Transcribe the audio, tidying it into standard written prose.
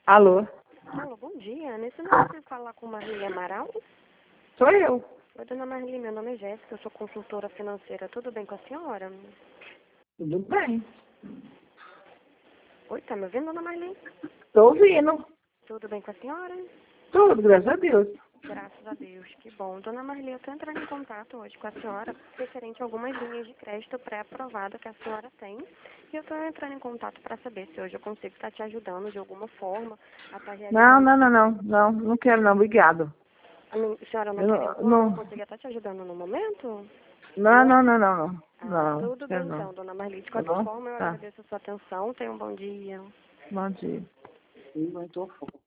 Alô? Alô, bom dia. Nesse número eu falar com Marli Amaral? Sou eu. Oi, dona Marli, meu nome é Jéssica, eu sou consultora financeira. Tudo bem com a senhora? Tudo bem. Oi, tá me ouvindo, dona Marli? Tô ouvindo. Tudo bem com a senhora? Tudo, graças a Deus. Graças a Deus, que bom. Dona Marli, eu tô entrando em contato hoje com a senhora referente a algumas linhas de crédito pré-aprovada que a senhora tem. E eu tô entrando em contato para saber se hoje eu consigo estar te ajudando de alguma forma a estar realizando... Não quero não, obrigado. A senhora não Eu quer não, então? Eu não não, consigo estar te ajudando no momento? não, Tudo bem quero não. então, dona Marli. De Tá qualquer bom? forma, eu Tá, agradeço a sua atenção. Tenha um bom dia. bom dia.